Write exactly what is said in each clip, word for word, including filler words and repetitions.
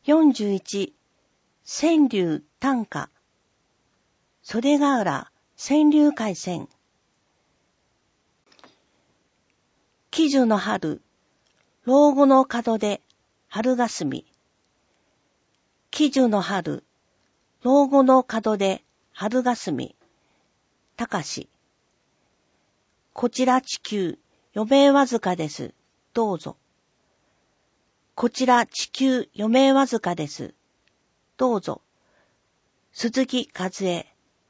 よんじゅういち、川柳短歌。袖ヶ浦川柳海線。喜寿の春、老後の門で春霞。喜寿の春、老後の門で春霞。高し。こちら地球、余命わずかです。どうぞ。こちら地球、余命わずかです。どうぞ。鈴木和恵。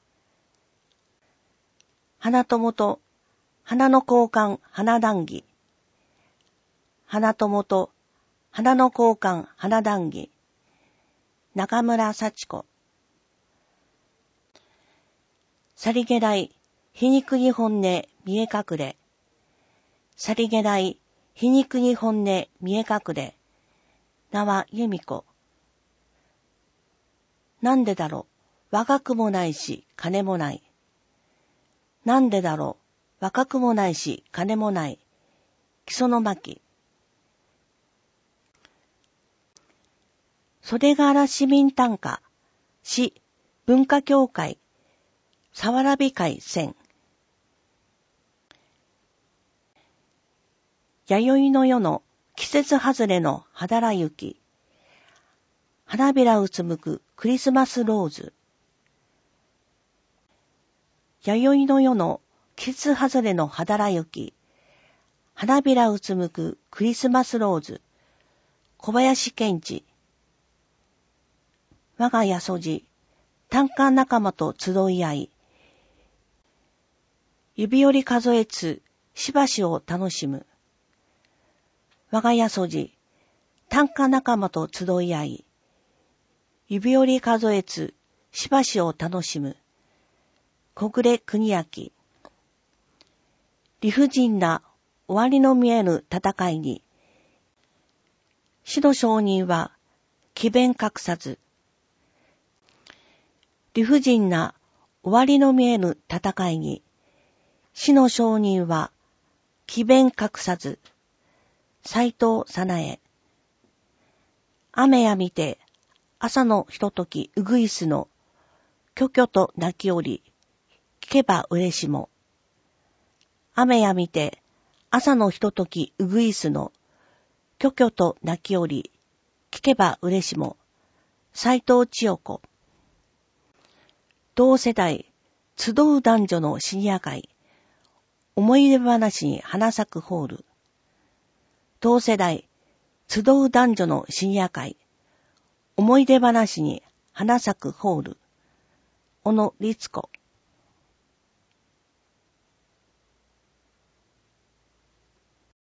花友と花の交換花談義。花友と花の交換花談義。中村幸子。さりげない皮肉に本音見え隠れ。さりげない皮肉に本音見え隠れ。名は由美子。なんでだろう、若くもないし金もない。なんでだろう、若くもないし金もない。木曽の巻。袖ヶ浦市民短歌、市文化協会、さわらび会選。弥生の夜の季節外れの肌ら雪。花びらうつむくクリスマスローズ。弥生の夜の季節外れの肌ら雪。花びらうつむくクリスマスローズ。小林健治。我が家そじ、短歌仲間と集い合い。指折り数えつ、しばしを楽しむ。我が家そじ、短歌仲間と集い合い。指折り数えつ、しばしを楽しむ。小暮国明。理不尽な終わりの見えぬ戦いに、死の証人は詭弁隠さず。理不尽な終わりの見えぬ戦いに、死の証人は詭弁隠さず。斎藤早苗。雨や見て朝のひとときうぐいすの、きょきょと泣きおり、聞けば嬉しも。雨や見て朝のひとときうぐいすの、きょきょと泣きおり、聞けば嬉しも。斎藤千代子。同世代、集う男女のシニア会、思い出話に花咲くホール。同世代、集う男女のシニア会、思い出話に花咲くホール。小野律子。